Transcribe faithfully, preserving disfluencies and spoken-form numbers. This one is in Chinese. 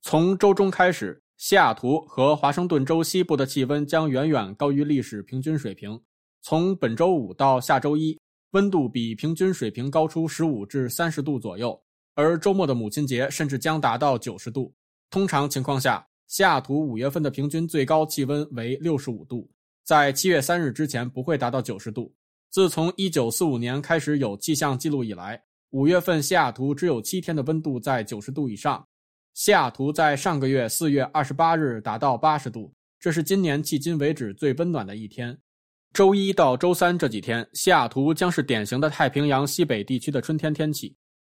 从周中开始，西雅图和华盛顿州西部的气温将远远高于历史平均水平。从本周五到下周一，温度比平均水平高出十五至三十度左右，而周末的母亲节甚至将达到九十度。通常情况下，西雅图五月份的平均最高气温为六十五度，在七月三日之前不会达到九十度。自从一九四五年开始有气象记录以来，五月份西雅图只有七天的温度在九十度以上。西雅图在上个月四月二十八日达到八十度，这是今年迄今为止最温暖的一天。周一到周三这几天，西雅图将是典型的太平洋西北地区的春天天气。